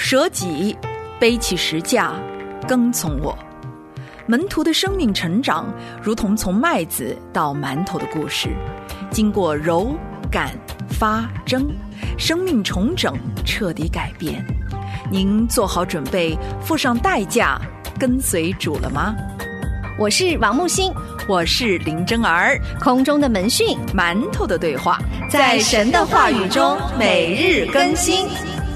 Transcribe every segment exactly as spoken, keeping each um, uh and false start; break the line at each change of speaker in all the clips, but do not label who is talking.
舍己，背起十架，跟从我。门徒的生命成长，如同从麦子到馒头的故事，经过揉、擀、发、蒸，生命重整，彻底改变。您做好准备，付上代价，跟随主了吗？
我是王木星，
我是林真儿。
空中的门讯，
馒头的对话，
在神的话语中每日更新。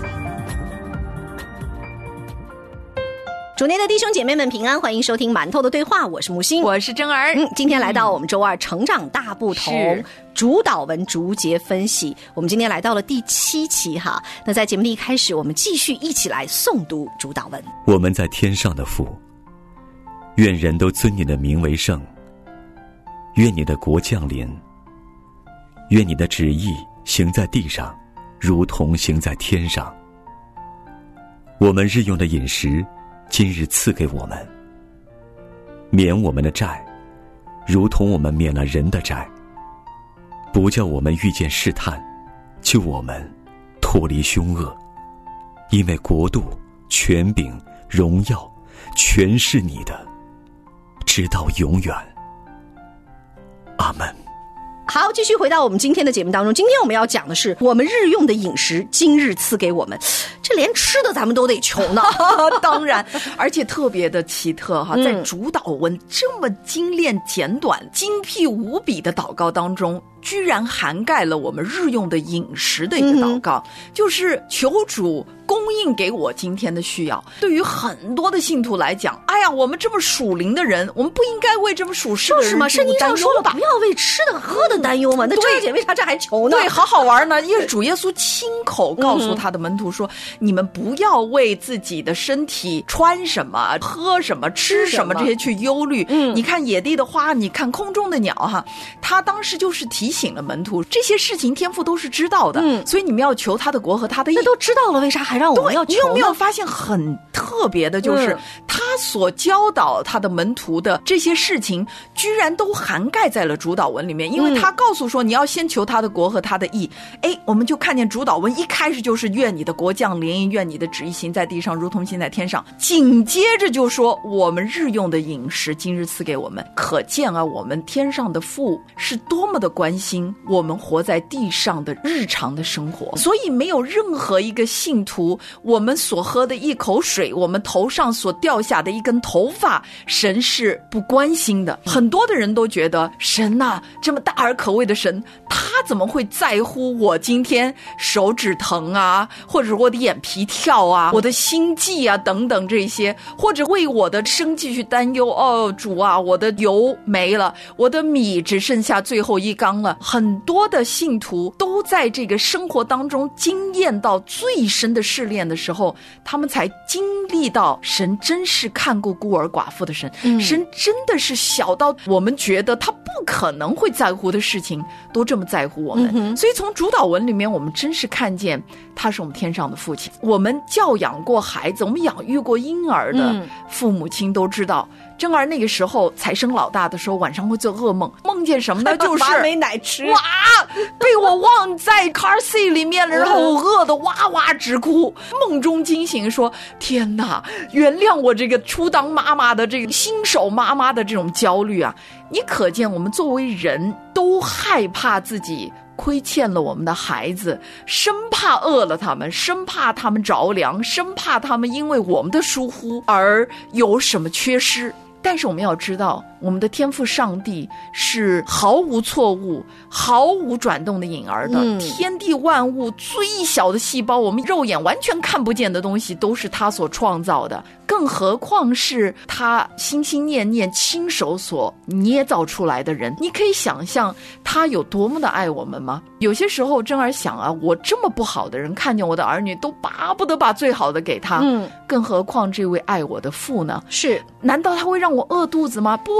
主内的弟兄姐妹们平安，欢迎收听馒头的对话，我是木星，
我是真儿。
嗯，今天来到我们周二成长大不同主导文逐节分析，我们今天来到了第七期哈。那在节目的一开始，我们继续一起来诵读主导文。
我们在天上的父，愿人都尊你的名为圣，愿你的国降临，愿你的旨意行在地上，如同行在天上。我们日用的饮食今日赐给我们，免我们的债，如同我们免了人的债，不叫我们遇见试探，救我们脱离凶恶。因为国度、权柄、荣耀全是你的，直到永远。阿们。
好，继续回到我们今天的节目当中。今天我们要讲的是我们日用的饮食今日赐给我们，这连吃的咱们都得求呢。
当然，而且特别的奇特哈，在主祷文这么精炼简短、精辟无比的祷告当中，居然涵盖了我们日用的饮食的一个祷告，嗯、就是求主供应给我今天的需要。对于很多的信徒来讲，哎呀，我们这么属灵的人，我们不应该为这么属世的人担忧吧？
圣经上说了，不要为吃的喝的担忧嘛。那这姐为啥这还求呢？
对，好好玩呢。因为主耶稣亲口告诉他的门徒说：“嗯、你们不要为自己的身体穿什么、喝什么、吃什么这些去忧虑。嗯，你看野地的花，你看空中的鸟，哈，他当时就是提醒了门徒，这些事情天父都是知道的。嗯，所以你们要求他的国和他的义。
那都知道了，为啥还让我们要求呢？
你有没有发现很特别的，就是、嗯、他所教导他的门徒的这些事情，居然都涵盖在了主祷文里面。因为他告诉说，你要先求他的国和他的义。哎，我们就看见主祷文一开始就是愿你的国降临，愿你的旨意行在地上，如同行在天上。紧接着就说，我们日用的饮食今日赐给我们。可见啊，我们天上的父是多么的关心我们活在地上的日常的生活。所以没有任何一个信徒，我们所喝的一口水，我们头上所掉下的一根头发，神是不关心的。很多的人都觉得，神啊，这么大而可畏的神，他怎么会在乎我今天手指疼啊，或者我的眼皮跳啊，我的心悸啊等等这些，或者为我的生计去担忧。哦，主啊，我的油没了，我的米只剩下最后一缸了。很多的信徒都在这个生活当中经验到最深的试炼的时候，他们才经历到神真是看顾孤儿寡妇的神、嗯、神真的是小到我们觉得他不可能会在乎的事情都这么在乎我们、嗯、所以从主祷文里面我们真是看见他是我们天上的父亲。我们教养过孩子，我们养育过婴儿的父母亲都知道、嗯、真儿那个时候才生老大的时候，晚上会做噩梦，梦见什么呢？就是
没奶吃，
哇，被我忘在 car seat 里面了，然后我饿得哇哇直哭。梦中惊醒说，天哪，原谅我这个初当妈妈的这个新手妈妈的这种焦虑啊。你可见我们作为人都害怕自己亏欠了我们的孩子，生怕饿了他们，生怕他们着凉，生怕他们因为我们的疏忽而有什么缺失。但是我们要知道，我们的天父上帝是毫无错误、毫无转动的影儿的、嗯、天地万物最小的细胞，我们肉眼完全看不见的东西都是他所创造的，更何况是他心心念念亲手所捏造出来的人。你可以想象他有多么的爱我们吗？有些时候真儿想啊，我这么不好的人看见我的儿女都巴不得把最好的给他、嗯、更何况这位爱我的父呢？
是，
难道他会让我饿肚子吗？不，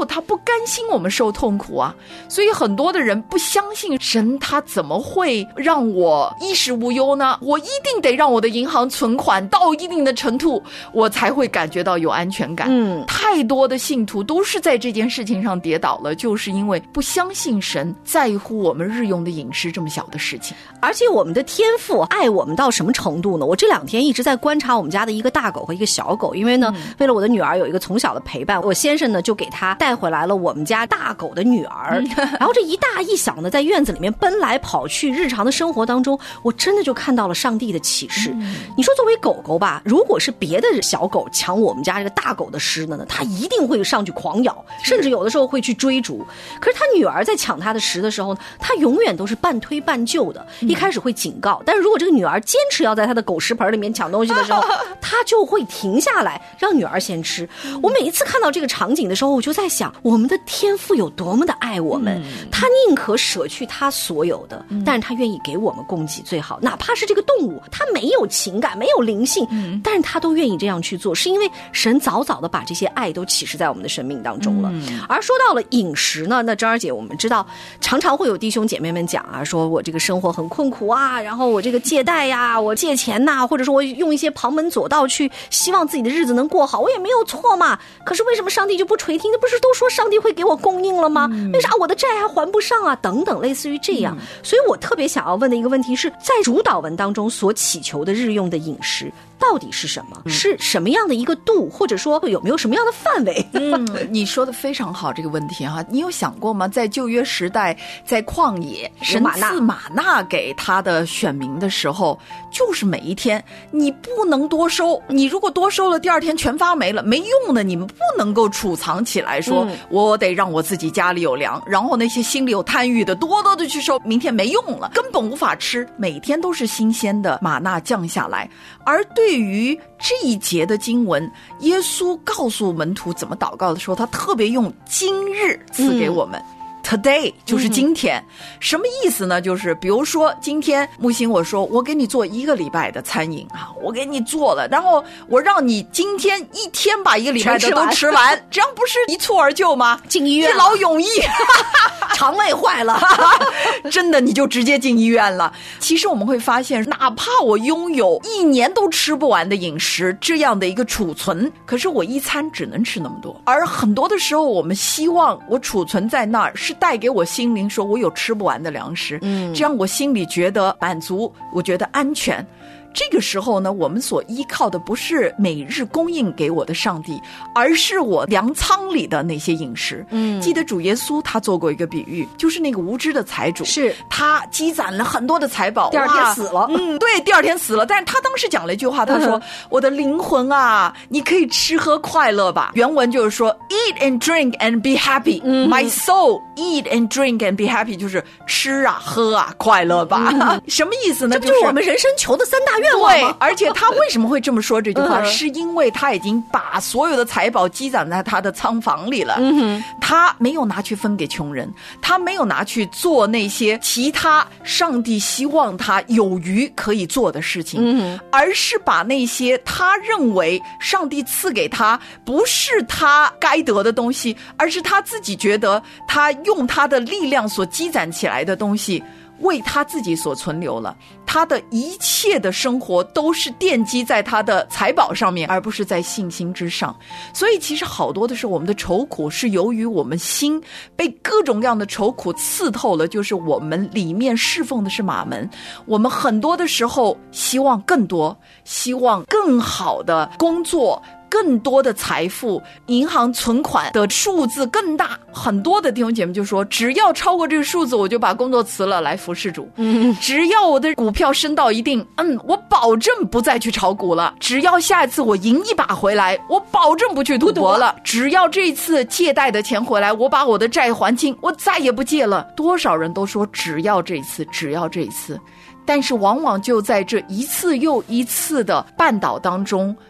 他不甘心我们受痛苦啊，所以很多的人不相信神，他怎么会让我衣食无忧呢？我一定得让我的银行存款到一定的程度，我才会感觉到有安全感。嗯，太多的信徒都是在这件事情上跌倒了，就是因为不相信神在乎我们日用的饮食这么小的事情。
而且我们的天父爱我们到什么程度呢？我这两天一直在观察我们家的一个大狗和一个小狗，因为呢、嗯、为了我的女儿有一个从小的陪伴，我先生呢就给她带回来了我们家大狗的女儿、嗯、然后这一大一小呢在院子里面奔来跑去，日常的生活当中我真的就看到了上帝的启示、嗯、你说作为狗狗吧，如果是别的小狗抢我们家这个大狗的食呢，它一定会上去狂咬，甚至有的时候会去追逐。可是他女儿在抢他的食的时候，他永远都是半推半就的，一开始会警告，但是如果这个女儿坚持要在他的狗食盆里面抢东西的时候，他就会停下来让女儿先吃。我每一次看到这个场景的时候，我就在想，我们的天父有多么的爱我们，他宁可舍去他所有的，但是他愿意给我们供给最好，哪怕是这个动物他没有情感没有灵性，但是他都愿意这样去做，是因为神早早的把这些爱都启示在我们的生命当中了。而说到了饮食呢，那张儿姐我们知道常常会有弟兄姐妹们讲啊，说我这个生活很困苦啊，然后我这个借贷呀，我借钱呐、啊，或者说我用一些旁门左道去希望自己的日子能过好，我也没有错嘛。可是为什么上帝就不垂听？那不是都说上帝会给我供应了吗？嗯、为啥我的债还还不上啊？等等，类似于这样、嗯。所以我特别想要问的一个问题是，在主祷文当中所祈求的日用的饮食到底是什么、嗯、是什么样的一个度，或者说有没有什么样的范围？
嗯，你说的非常好这个问题哈，你有想过吗？在旧约时代，在旷野，神赐玛纳给他的选民的时候，就是每一天你不能多收，你如果多收了，第二天全发霉了，没用的，你们不能够储藏起来说、嗯、我得让我自己家里有粮，然后那些心里有贪欲的多多的去收，明天没用了，根本无法吃，每天都是新鲜的玛纳降下来。而对于这一节的经文，耶稣告诉门徒怎么祷告的时候，他特别用今日赐给我们、嗯Today 就是今天、嗯、什么意思呢？就是比如说今天木星我说我给你做一个礼拜的餐饮啊，我给你做了，然后我让你今天一天把一个礼拜的都吃完，这样不是一蹴而就吗？
进医院
一劳永逸
肠胃坏了
真的你就直接进医院了。其实我们会发现，哪怕我拥有一年都吃不完的饮食这样的一个储存，可是我一餐只能吃那么多，而很多的时候我们希望我储存在那儿是带给我心灵说我有吃不完的粮食，嗯，这样我心里觉得满足，我觉得安全。这个时候呢，我们所依靠的不是每日供应给我的上帝，而是我粮仓里的那些饮食。嗯，记得主耶稣他做过一个比喻，就是那个无知的财主，
是他
积攒了很多的财宝，
第二天死了。
嗯，对，第二天死了。但是他当时讲了一句话，他说、嗯、我的灵魂啊，你可以吃喝快乐吧。原文就是说 eat and drink and be happy、嗯、my soul eat and drink and be happy， 就是吃啊喝啊快乐吧、嗯、什么意思呢？
这不就是我们人生求的三大愿望吗？
对，而且他为什么会这么说这句话、嗯、是因为他已经把所有的财宝积攒在他的仓房里了、嗯、他没有拿去分给穷人，他没有拿去做那些其他上帝希望他有余可以做的事情、嗯、而是把那些他认为上帝赐给他不是他该得的东西，而是他自己觉得他用他的力量所积攒起来的东西为他自己所存留了，他的一切的生活都是奠基在他的财宝上面，而不是在信心之上。所以其实好多的时候，我们的愁苦是由于我们心被各种各样的愁苦刺透了，就是我们里面侍奉的是马门，我们很多的时候希望更多，希望更好的工作，更多的财富，银行存款的数字更大。很多的弟兄姐妹就说，只要超过这个数字，我就把工作辞了来服侍主。嗯，只要我的股票升到一定，嗯，我保证不再去炒股了。只要下一次我赢一把回来，我保证不去赌博了。只要这一次借贷的钱回来，我把我的债还清，我再也不借了。多少人都说只要这一次，只要这一次。但是往往就在这一次又一次的绊倒当中，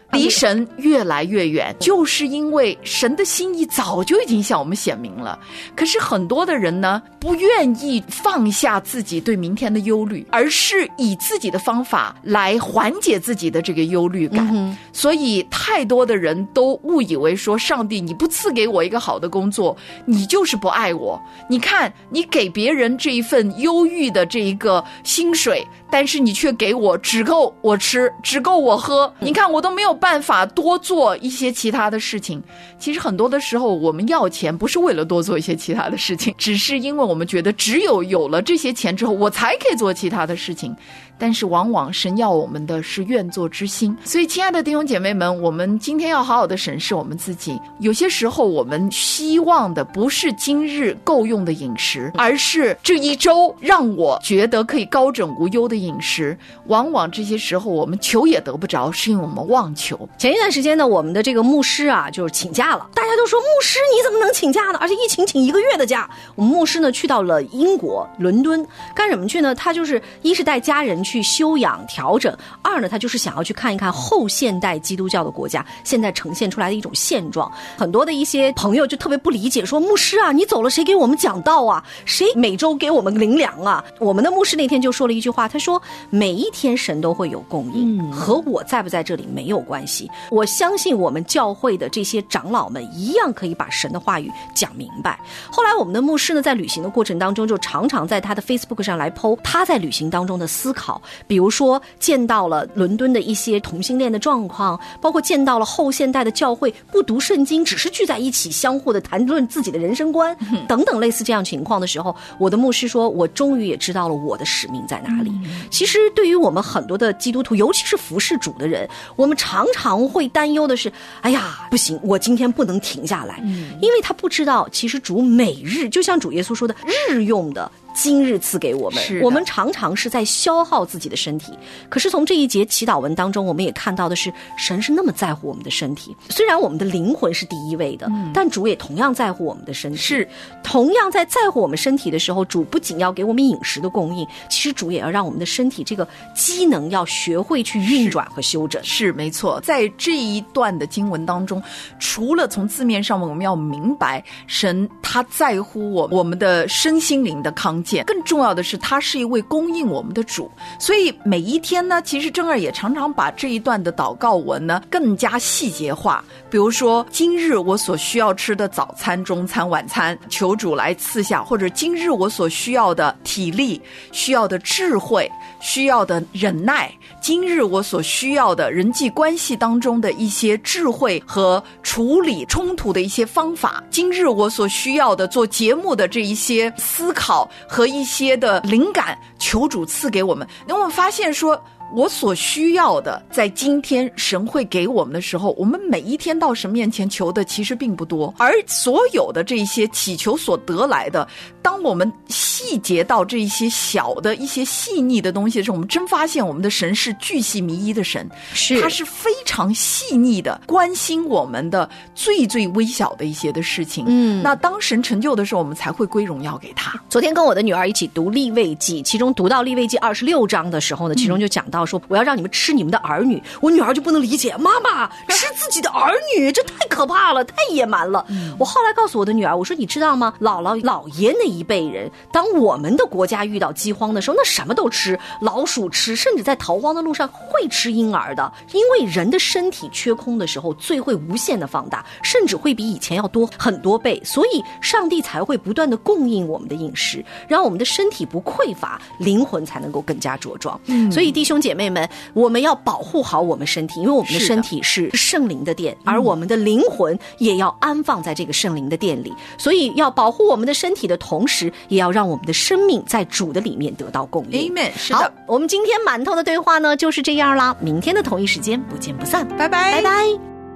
离神越来越远，就是因为神的心意早就已经向我们显明了。可是很多的人呢，不愿意放下自己对明天的忧虑，而是以自己的方法来缓解自己的这个忧虑感、嗯、所以太多的人都误以为说，上帝你不赐给我一个好的工作，你就是不爱我。你看你给别人这一份忧郁的这一个薪水，但是你却给我只够我吃，只够我喝，你看我都没有办法多做一些其他的事情。其实很多的时候我们要钱不是为了多做一些其他的事情，只是因为我们觉得只有有了这些钱之后我才可以做其他的事情。但是往往神要我们的是愿做之心。所以亲爱的弟兄姐妹们，我们今天要好好的审视我们自己。有些时候我们希望的不是今日够用的饮食，而是这一周让我觉得可以高枕无忧的饮食。往往这些时候我们求也得不着，是因为我们妄求。
前一段时间呢，我们的这个牧师啊就是请假了，大家都说牧师你怎么能请假呢？而且一请请一个月的假。我们牧师呢去到了英国伦敦，干什么去呢？他就是一是带家人去休养调整，二呢他就是想要去看一看后现代基督教的国家现在呈现出来的一种现状。很多的一些朋友就特别不理解，说牧师啊你走了谁给我们讲道啊，谁每周给我们灵粮啊？我们的牧师那天就说了一句话，他说每一天神都会有供应、嗯、和我在不在这里没有关系。我相信我们教会的这些长老们一样可以把神的话语讲明白。后来我们的牧师呢在旅行的过程当中就常常在他的 Facebook 上来 po 他在旅行当中的思考，比如说见到了伦敦的一些同性恋的状况，包括见到了后现代的教会不读圣经，只是聚在一起相互的谈论自己的人生观、嗯、等等类似这样情况的时候，我的牧师说我终于也知道了我的使命在哪里、嗯、其实对于我们很多的基督徒，尤其是服侍主的人，我们常常会担忧的是，哎呀不行，我今天不能停下来、嗯、因为他不知道其实主每日就像主耶稣说的日用的今日赐给我们，我们常常是在消耗自己的身体。可是从这一节祈祷文当中，我们也看到的是神是那么在乎我们的身体。虽然我们的灵魂是第一位的、嗯、但主也同样在乎我们的身体。是同样在在乎我们身体的时候，主不仅要给我们饮食的供应，其实主也要让我们的身体这个机能要学会去运转和修整。
是, 是没错。在这一段的经文当中，除了从字面上我们要明白神他在乎我我们的身心灵的康健，更重要的是他是一位供应我们的主。所以每一天呢，其实正儿也常常把这一段的祷告文呢更加细节化。比如说今日我所需要吃的早餐中餐晚餐求主来赐下，或者今日我所需要的体力，需要的智慧，需要的忍耐，今日我所需要的人际关系当中的一些智慧和处理冲突的一些方法，今日我所需要的做节目的这一些思考和一些的灵感，求主赐给我们。那我们发现说我所需要的在今天神会给我们的时候，我们每一天到神面前求的其实并不多，而所有的这些祈求所得来的，当我们细节到这一些小的一些细腻的东西的时候，我们真发现我们的神是巨细靡遗的神，是他是非常细腻的关心我们的最最微小的一些的事情。嗯，那当神成就的时候，我们才会归荣耀给他。
昨天跟我的女儿一起读利未记，其中读到利未记二十六章的时候呢，其中就讲到说我要让你们吃你们的儿女。我女儿就不能理解，妈妈吃自己的儿女这太可怕了，太野蛮了、嗯、我后来告诉我的女儿，我说你知道吗，姥姥姥爷那一辈人，当我们的国家遇到饥荒的时候，那什么都吃，老鼠吃，甚至在逃荒的路上会吃婴儿的。因为人的身体缺空的时候，罪会无限的放大，甚至会比以前要多很多倍，所以上帝才会不断的供应我们的饮食，让我们的身体不匮乏，灵魂才能够更加茁壮、嗯、所以弟兄姐妹们，我们要保护好我们身体，因为我们的身体是圣灵的殿，而我们的灵魂也要安放在这个圣灵的殿里，所以要保护我们的身体的同时，也要让我们的生命在主的里面得到供应。
Amen。 是的。
好，我们今天馒头的对话呢就是这样啦，明天的同一时间不见不散，
拜拜
拜拜。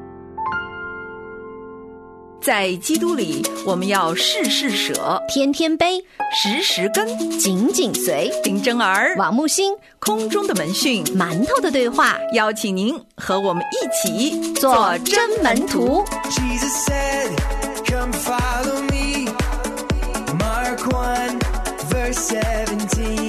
在基督里，我们要事事舍，
天天悲，
时时跟，
紧紧随。
林真儿、
王木星，
空中的门讯，
馒头的对话，
邀请您和我们一起
做真门徒。
Jesus said, come follow me. Mark one, verse seventeen.